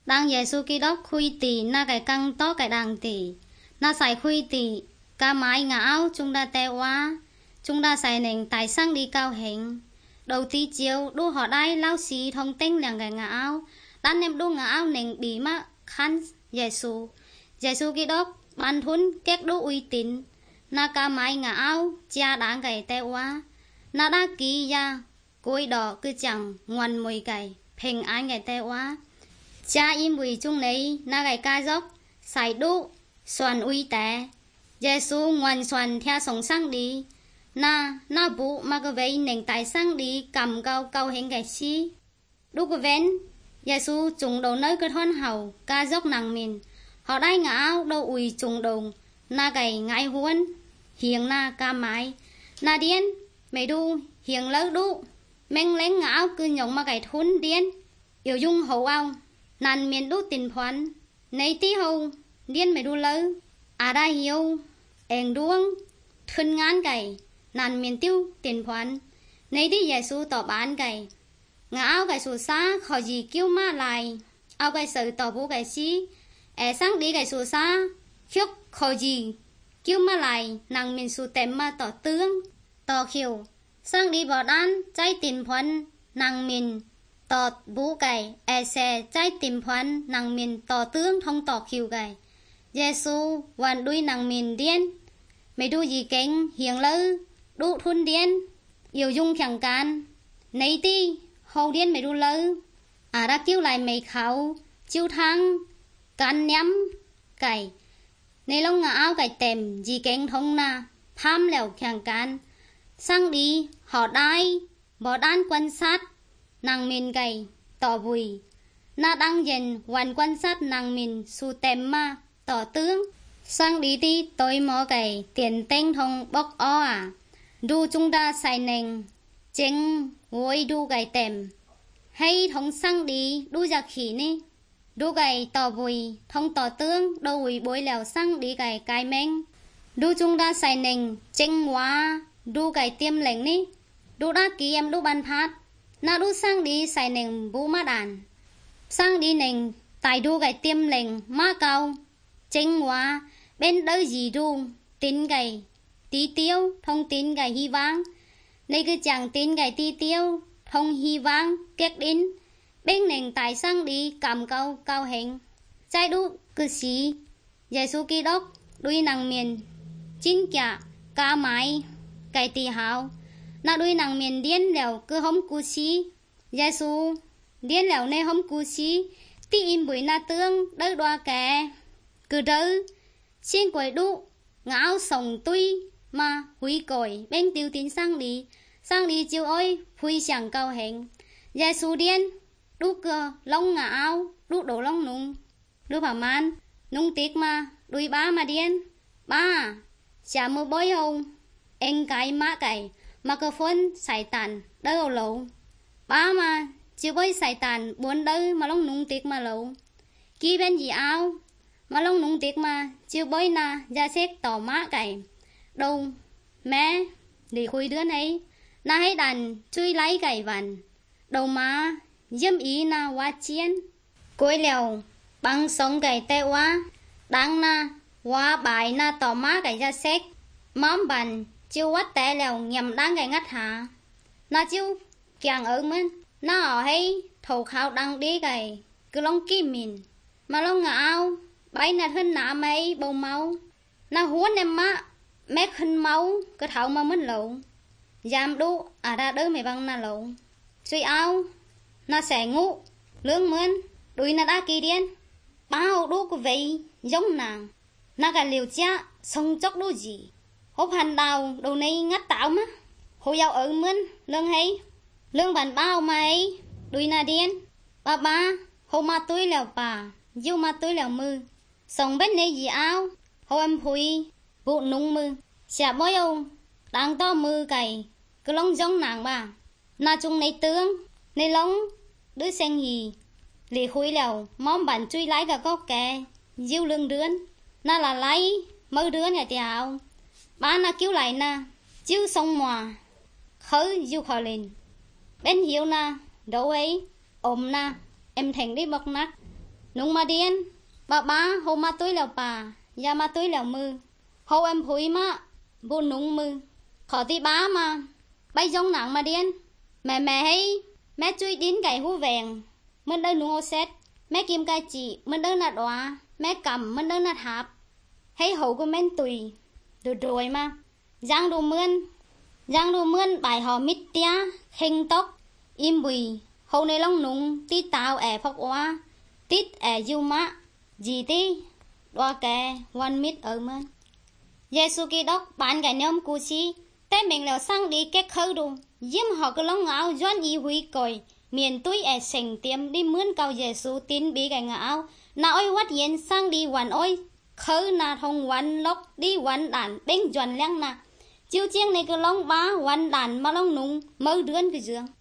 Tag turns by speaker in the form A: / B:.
A: đang Giêsu Kitô khui tì na cái căng to cái đàng tì na xài khui tì ca mái ngã áo chúng ta teo quá chúng ta xài nền tài sang đi cao hình đầu tí chiều đu họ đai lao xì thông tinh là cái ngã áo đan em đu ngã áo nền bị mà khăn Giêsu Kitô ban thun kết đu uy tín na ca mái ngã áo cha đáng cái teo quá na đa kỳ ya cối đỏ cứ chẳng ngoan mùi cái平安cái teo quá cha im bùi chung này na cái ca dốc xài đu soàn uy té Giêsu ngoan soàn theo sống sang đi na bụ mà cái vậy nền tài sang đi cầm cao hình cái chi đu cái ven Giêsu trùng đầu nơi cái thon hầu ca dốc nàng mình họ đai ngã áo đâu ui trùng đầu na cái ngại huân hiền na ca mái na điên mày đu hiền lỡ đu men lén ngã áo cứ nhộng mà cái thun điên yêu dung hậu ao nàn miền đu tình thoáng nấy tí hầu điên mày đu lỡ à đa hiếu eng đuông thun ngán cái nàn miền tiêu tình thoáng nấy tí Giêsu tỏ bán cái ngã áo cái sù xa khỏi gì kêu ma lại ao cái sự tỏ bố cái xí sáng đi cái sù xa khiếp khỏi gì kêu ma lại nàng miền sù tém mà tỏ tướng tỏ khiêu sang đi bỏ đan trái tình thoáng nàng miền tỏ bố cái xe trái tìm khoan nàng miền tỏ tướng thông tỏ khiêu cái Giêsu hoàn đuôi nàng miền điên mày đu gì kén hiền lỡ đu thun điên yêu dung chẳng can nấy ti hầu điên mày đu lỡ à đã kêu lại mày khảo chiêu thang can nhắm cái này lông ngã áo cái tèm gì kén thông na tham lèo chẳng can sang đi họ đai bỏ đan quan sát nàng mình gầy tỏ bùi na đang dần hoàn quan sát nàng mình su tem ma tỏ tướng sang đi đi tôi mò gầy tiền tên thông bóc o đu chúng ta xài nền chênh ngồi đu gầy tem hay thông sang đi đu giặc khỉ ni đu gầy tỏ bùi thông tỏ tướng đâu bùi bối lèo sang đi gầy cái men đu chúng ta xài nền chênh hóa đu gầy tiêm lệnh ni đu đá ký em đu ban phát na đu sang đi xài nền bú má đàn sang đi nền tài đu gầy tiêm lệnh má cao chênh hóa bên đỡ gì đu tín gầy tí tiêu thông tín gầy hy vang này cứ chẳng tín gầy tí tiêu thông hy vang kết đến bên nền tài sang đi cầm cao hình trái đu cứ xí Giêsu Kitô đuôi nàng miền chính cả ca mái cái tì hào na đuôi nàng miền điên lèo cứ hông cú xí Giêsu điên lèo này hông cú xí tí im bụi na tương đỡ đoa kè cứ đỡ xin quầy đu ngáo sòng tuy mà hủy còi bên tiêu tín sang đi chiều ơi phui chẳng cao hẹn Giêsu điên đu cơ lông ngã áo đu đổ lông nung đu phả man nung tiếc mà đuôi ba mà điên ba chả mơ bối hông anh cái má cái mà cơ phun sài tàn đỡ lẩu ba mà chiều bơi sài tàn buồn đỡ mà lông nung tiếc mà lẩu kia bên gì áo mà lông nung tiếc mà chiều bơi na ra xét tỏ má cái đâu mẹ để khui đứa này na hay đàn chui lấy cái vằn đầu má dâm ý na hoa chiên cối lèo băng sống cái tê quá đang na hoa bài na tỏ má cái ra xét móm bàn chiêu quát té lèo nhầm đang cái ngắt hạ na chiêu càng ở mình na ở hay thầu khao đang đi cái cứ lông kim mình mà lông ngã ao bay na thân nạ mấy bầu máu na huốn em má mét hình máu cứ thảo mà mất lậu giảm đu à ra đỡ mày băng na lậu suy ao na sẽ ngủ lương mướn đuôi na đã kỳ điên bao đu của vậy giống nàng na cả liều cha sông chốc đu gì hốp hành đào đầu này ngắt tạo má hồ giàu ở mướn lương hay lương bàn bao mày đuôi na điên ba hồ ma túi lèo bà yêu ma túi lèo mư sông bên này gì ao hồ em phui vụ nung mư xả bói ông đang to mư cày cứ lông giống nàng bà na chung này tướng này lông đứa sen gì lì khui lèo món bàn chui lái cả có kè yêu lương đướn na là lấy mơ đứa nhà tiào ba na cứu lại na chiếu sông mòa khởi yêu khỏi lên bên hiệu na đâu ấy ôm na em thành đi bọc nát nung mà điên bà hồ mà túi lèo bà ya mà túi lèo mư hồ em phủi mà bu nung mư khó tí bá mà bay giống nặng mà điên mẹ hay mẹ chui đín gậy hú vàng mình đơn nung ô xét mẹ kim cai chị mình đơn nạt đoá mẹ cầm mình đơn nạt hạp hay hậu của mình tùy rồi mà giang đồ mươn bài họ mít tía khinh tóc im bùi hậu này long nung tí tao phọc oa tít du má gì tí đoa kè one mít ở mơn Giêsu Kitô bạn cái nhóm cú chi té mình lèo sang đi kết khâu đồ diêm họ cứ long áo doan y huy còi miền túi sành tiêm đi mướn cao Giêsu tin bị cái ngáo na ôi quát yên sang đi hoàn ôi khâu na thông hoàn lốc đi hoàn đàn bên chuẩn lăng na chiêu chiêng này cứ long bá hoàn đàn mà long nung mơ đươn cái giường